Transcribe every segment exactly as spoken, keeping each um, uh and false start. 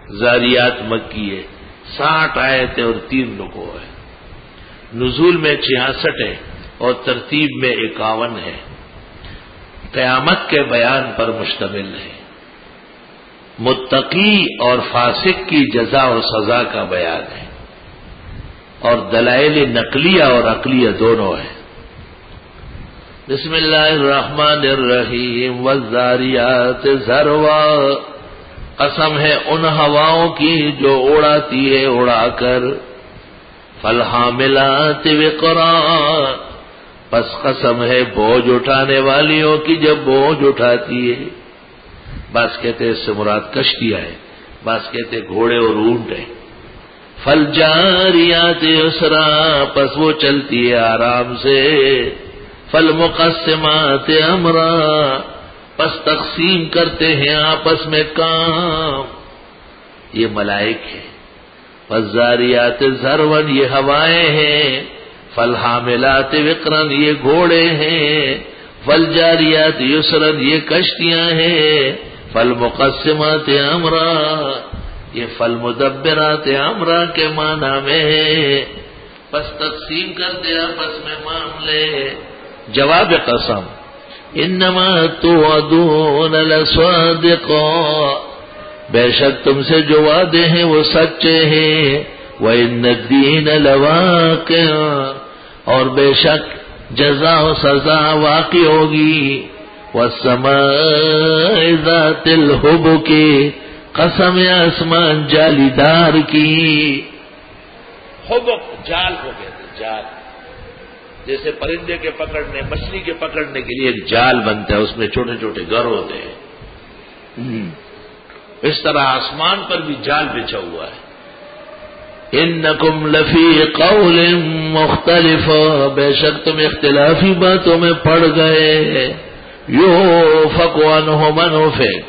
زاریات مکی ہے، ساٹھ آیتیں اور تین رکوع ہے، نزول میں چھیاسٹھ ہے اور ترتیب میں اکاون ہے، قیامت کے بیان پر مشتمل ہے، متقی اور فاسق کی جزا اور سزا کا بیان ہے، اور دلائل نقلیہ اور عقلیہ دونوں ہیں۔ بسم اللہ الرحمن الرحیم والذاریات ذروا، قسم ہے ان ہواؤں کی جو اڑاتی ہے اڑا کر، فالحاملات وقرا، پس قسم ہے بوجھ اٹھانے والیوں کی جب بوجھ اٹھاتی ہے۔ بعض کہتے ہیں اس سے مراد کشتیاں ہے، بعض کہتے ہیں گھوڑے اور اونٹ ہیں۔ فالجاریات یسرا، پس وہ چلتی ہے آرام سے۔ فالمقسمات امرا، پس تقسیم کرتے ہیں آپس میں کام، یہ ملائک ہے۔ والذاریات ذروا، یہ ہوائیں ہیں۔ فالحاملات وقرا، یہ گھوڑے ہیں۔ فالجاریات یسرا، یہ کشتیاں ہیں۔ فالمقسمات امرا، یہ فالمدبرات امرا کے معنی میں ہے، پس تقسیم کرتے آپس میں معاملے۔ جواب قسم، انما توعدون لصادق، بے شک تم سے جو وعدے ہیں وہ سچے ہیں۔ وَإِنَّ الدِّينَ لَوَاقِعٌ، اور بے شک جزا و سزا واقع ہوگی۔ وَالسَّمَاءِ ذَاتِ الْحُبُكِ، قسم آسمان جالی دار کی۔ حبک جال کو کہتے ہیں، جال، جیسے پرندے کے پکڑنے، مچھلی کے پکڑنے کے لیے ایک جال بنتا ہے، اس میں چھوٹے چھوٹے گر ہوتے ہیں، اس طرح آسمان پر بھی جال بچھا ہوا ہے۔ انکم لفی قول مختلف، بے شک تم اختلافی باتوں میں پڑ گئے۔ یوفق عنہ من افک،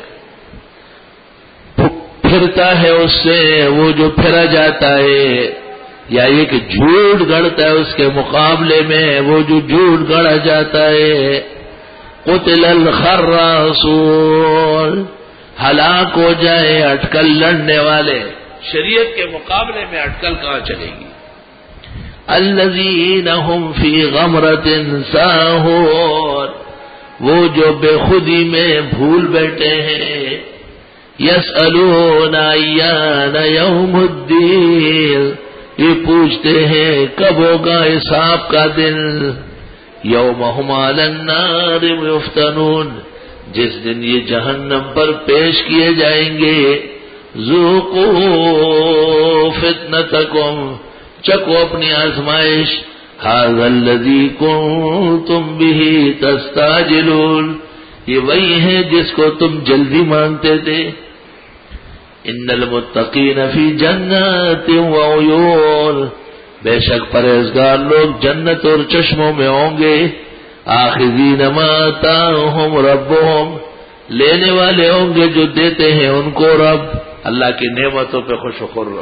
پھرتا ہے اس سے وہ جو پھرا جاتا ہے، یا یہ کہ جھوٹ گڑتا ہے اس کے مقابلے میں وہ جو جھوٹ گڑا جاتا ہے۔ قتل الخراصون، ہلاک ہو جائے اٹکل لڑنے والے، شریعت کے مقابلے میں اٹکل کہاں چلے گی۔ الذین هم فی غمرۃ ساہون، وہ جو بے خودی میں بھول بیٹھے ہیں۔ یسألون ایان یوم الدین، یہ پوچھتے ہیں کب ہوگا حساب کا دن۔ یوم هم علی النار یفتنون، جس دن یہ جہنم پر پیش کیے جائیں گے۔ ذوقوا فتنتکم، چکو اپنی آزمائش۔ ھذا الذی کنتم بہ تستعجلون، یہ وہی ہے جس کو تم جلدی مانتے تھے۔ ان المتقین فی جنات وعیون، بے شک پرہیزگار لوگ جنت اور چشموں میں ہوں گے۔ آخذین ما آتاہم ربہم، لینے والے ہوں گے جو دیتے ہیں ان کو رب، اللہ کی نعمتوں پہ خوش و خرم۔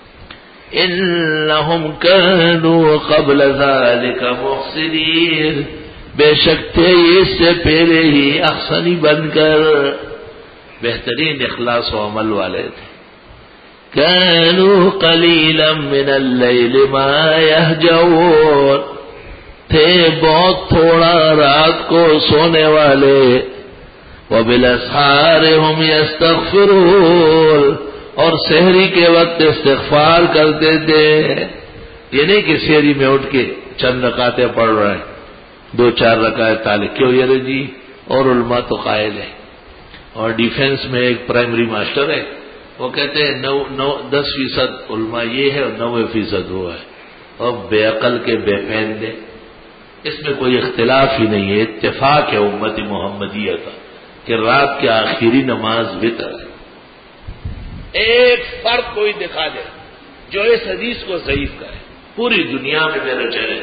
انہم کانوا قبل ذلک محسنین، بے شک تھے اس سے پہلے ہی احسنی بن کر، بہترین اخلاص و عمل والے تھے۔ کانوا قلیلا من اللیل ما یہجعون، تھے بہت تھوڑا رات کو سونے والے۔ وبالاسحار هم یستغفرون، اور سحری کے وقت استغفار کرتے تھے۔ یہ نہیں کہ سحری میں اٹھ کے چند رکعتیں پڑھ رہے ہیں، دو چار رکعت تالے کیوں یہ جی، اور علماء تو قائل ہے۔ اور ڈیفنس میں ایک پرائمری ماسٹر ہے، وہ کہتے ہیں نو نو دس فیصد علماء یہ ہے اور نوے فیصد وہ ہے، اور بے عقل کے بے فہم، اس میں کوئی اختلاف ہی نہیں ہے، اتفاق ہے امت محمدیہ کا کہ رات کی آخری نماز وتر ہے۔ ایک فرق کوئی دکھا دے جو اس حدیث کو ضعیف کرے، پوری دنیا میں میرے چہرے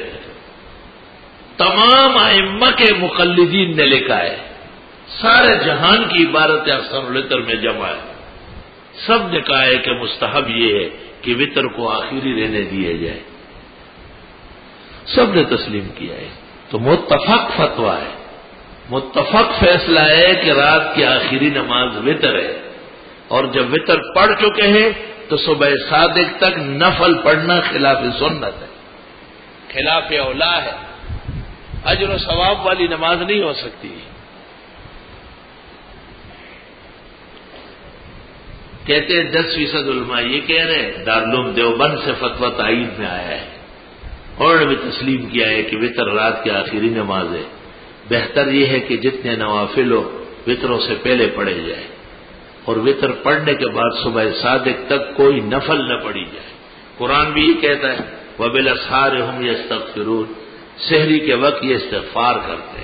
تمام ائمہ کے مقلدین نے لکھا ہے، سارے جہان کی عبارت احسن الوتر میں جمع ہے، سب نے کہا ہے کہ مستحب یہ ہے کہ وتر کو آخری رہنے دیا جائے، سب نے تسلیم کیا ہے۔ تو متفق فتویٰ ہے، متفق فیصلہ ہے کہ رات کی آخری نماز وتر ہے۔ اور جب وطر پڑھ چکے ہیں تو صبح صادق تک نفل پڑھنا خلاف سنت ہے، خلاف اولا ہے، اجر و ثواب والی نماز نہیں ہو سکتی۔ کہتے ہیں دس فیصد علماء یہ کہہ رہے ہیں، دارالعلوم دیوبند سے فتویٰ تائید میں آیا ہے، انہوں نے بھی تسلیم کیا ہے کہ وطر رات کی آخری نماز ہے، بہتر یہ ہے کہ جتنے نوافل ہو وطروں سے پہلے پڑھے جائے، اور وطر پڑھنے کے بعد صبح صادق تک کوئی نفل نہ پڑھی جائے۔ قرآن بھی یہ کہتا ہے وَبِالْأَسْحَارِ هُمْ يَسْتَغْفِرُونَ، سحری کے وقت یہ استغفار کرتے ہیں۔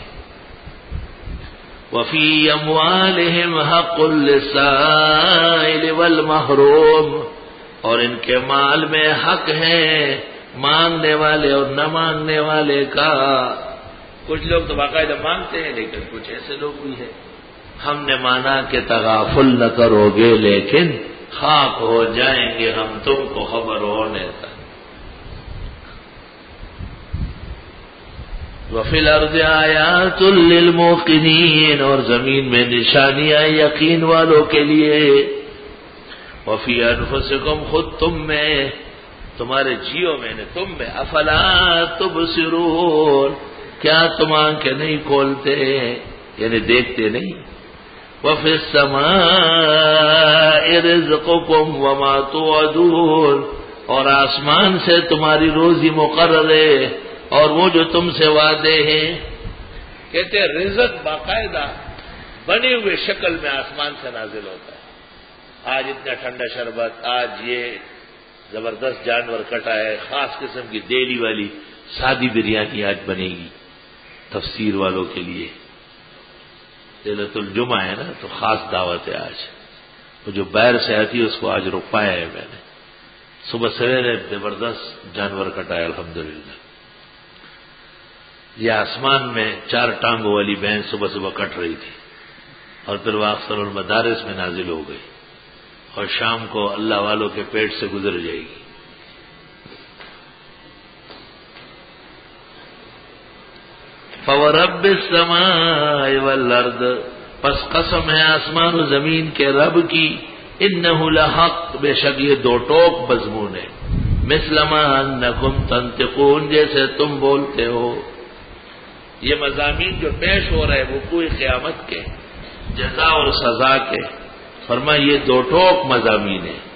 وَفِي أَمْوَالِهِمْ حَقٌّ لِلسَّائِلِ وَالْمَحْرُومِ، اور ان کے مال میں حق ہے مانگنے والے اور نہ مانگنے والے کا۔ کچھ لوگ تو باقاعدہ مانگتے ہیں، لیکن کچھ ایسے لوگ بھی ہیں، ہم نے مانا کہ تغافل نہ کرو گے لیکن خاک ہو جائیں گے ہم تم کو خبر ہونے تک۔ وَفِي الْأَرْضِ آیَاتٌ لِّلْمُوقِنِينَ، اور زمین میں نشانیاں یقین والوں کے لیے۔ وَفِي أَنفُسِكُمْ، خود تم میں، تمہارے جیو میں نے تم میں، افلا تبصرون، کیا تم آنکھیں نہیں کھولتے، یعنی دیکھتے نہیں۔ وَفِي السَّمَاءِ رِزْقُكُمْ وَمَا تُوعَدُونَ، اور آسمان سے تمہاری روزی مقرر ہے اور وہ جو تم سے وعدے ہیں۔ کہتے ہیں رزق باقاعدہ بنے ہوئے شکل میں آسمان سے نازل ہوتا ہے، آج اتنا ٹھنڈا شربت، آج یہ زبردست جانور کٹا ہے، خاص قسم کی دیلی والی سادی بریانی آج بنے گی تفسیر والوں کے لیے، ليلۃ الجمعہ ہے نا تو خاص دعوت ہے آج۔ وہ جو باہر سے آتی ہے اس کو آج رکوایا ہے میں نے، صبح سویرے زبردست جانور کٹا ہے الحمدللہ۔ یہ آسمان میں چار ٹانگوں والی بھینس صبح صبح کٹ رہی تھی، اور پھر وہ اکثر المدارس میں نازل ہو گئی، اور شام کو اللہ والوں کے پیٹ سے گزر جائے گی۔ فَوَرَبِّ السَّمَاءِ وَالْأَرْضِ، پس قسم ہے آسمان و زمین کے رب کی، اِنَّهُ لَحَقٌّ، بے شک یہ دو ٹوک مضمون ہے، مِثْلَ مَا أَنَّكُمْ تَنطِقُونَ، جیسے تم بولتے ہو۔ یہ مضامین جو پیش ہو رہے وقوع قیامت کے، جزا اور سزا کے، فرمایا یہ دو ٹوک مضامین ہیں۔